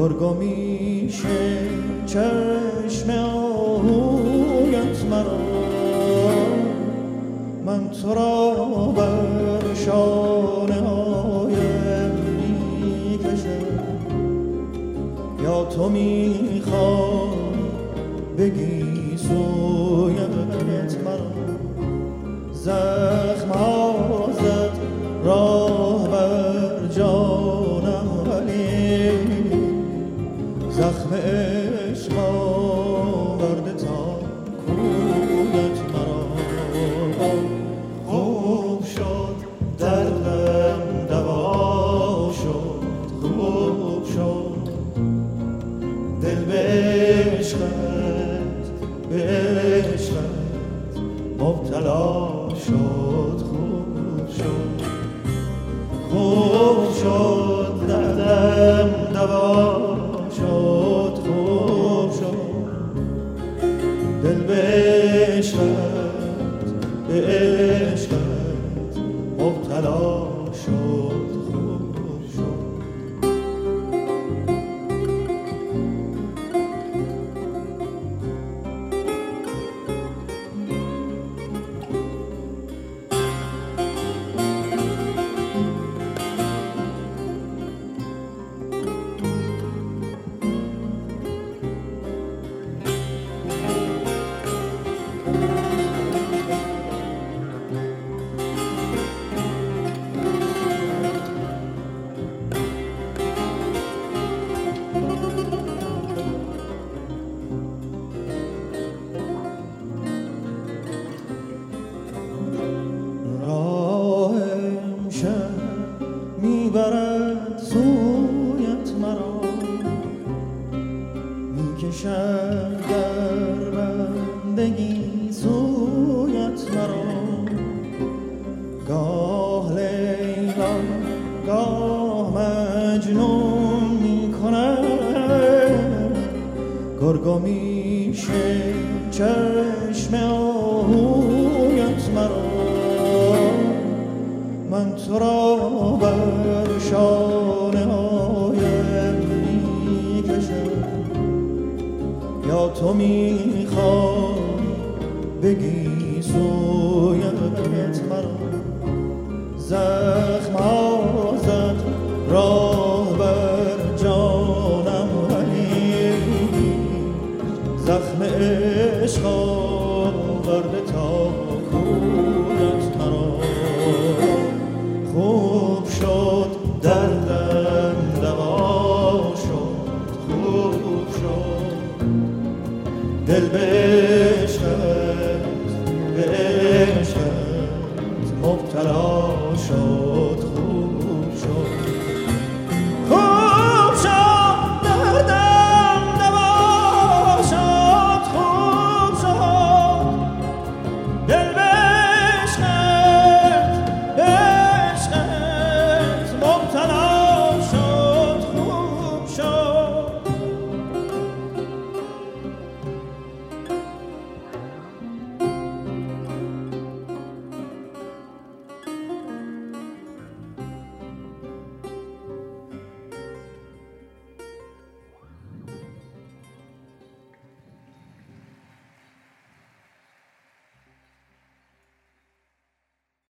گرگو میشه چشم آهویت مرا، من تو را بر شانه هایم میکشم، یا تو میخوای بگی سویت مرا. زخم ها زد راه بر جانم، ولی زخم عشق آورده تا کویت مرا. خوب شد دردم دوا شد، خوب شد دل به عشقت، به عشقت مبتلا شد. خوب شد، خوب شد دردم دوا شد، خوب شد دل به عشقت، به عشقت مبتلا شد. خوب شد میبرد سویت مرا، میکشد در بندگی سویت مرا. گاه لیلا گاه مجنون میکند، گرگو میشه چشم آهویت مرا، من تو را بر شانه هایم میکشم، یا تو میخوای بگی سویت مرا. زخم ها زد راه بر جانم، ولی زخم عشق آورده تا کویت مرا. خوب شد دردم